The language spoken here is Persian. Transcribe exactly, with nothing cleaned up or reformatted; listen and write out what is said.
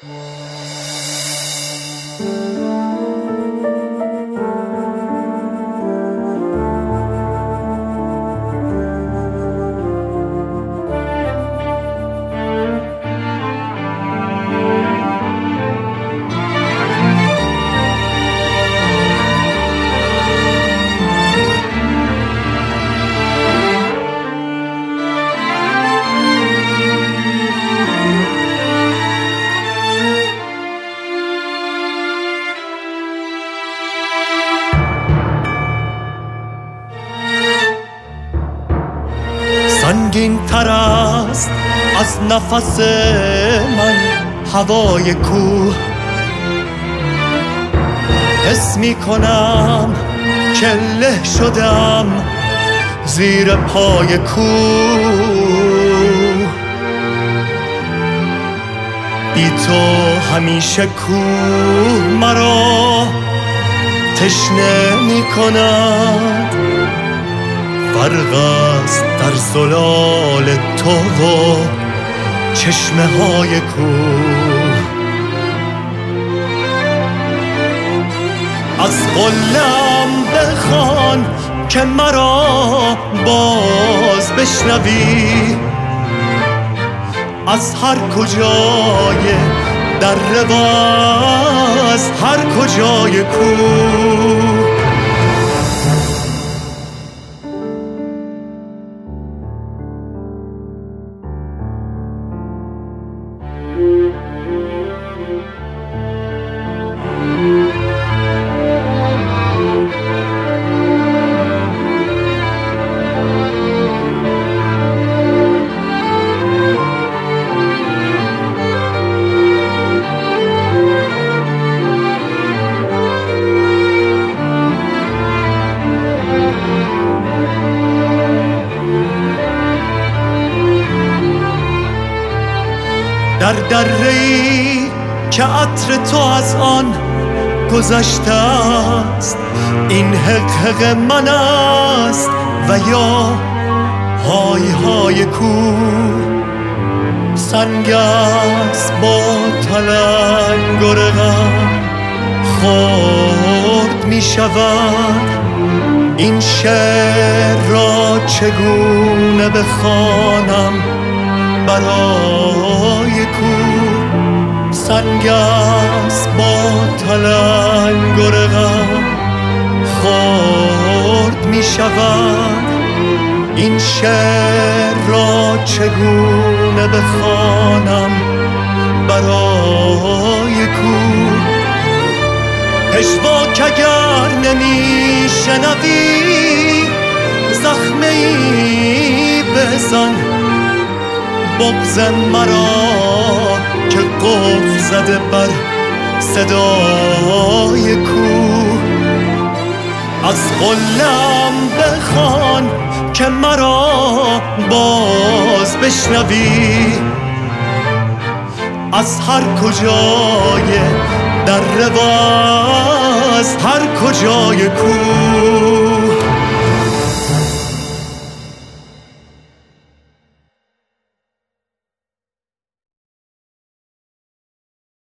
سنگین تر است از نفس من هوای کوه، حس می کنم که له شدم زیر پای کوه. بی تو همیشه کوه مرا تشنه می کند، فرق است در زلال تو و چشمه های کوه. از قلم بخوان که مرا باز بشنوی، از هر کجای در روا، از هر کجای کوه. در دره‌ای که عطر تو از آن گذشته است، این حق حق من است و یا های های کوه. سنگ است با تلنگر غم خرد می شود، این شعر را چگونه بخوانم برای کوه. سنگ است با تلنگر غم خرد می شود، این شعر را چگونه بخوانم برای کوه. پژواک اگر نمی شنوی زخمه ای بزن، بغض مرا که قفل زده بر صدای کوه. از قلم بخوان که مرا باز بشنوی، از هر کجای در روا، از هر کجای کوه.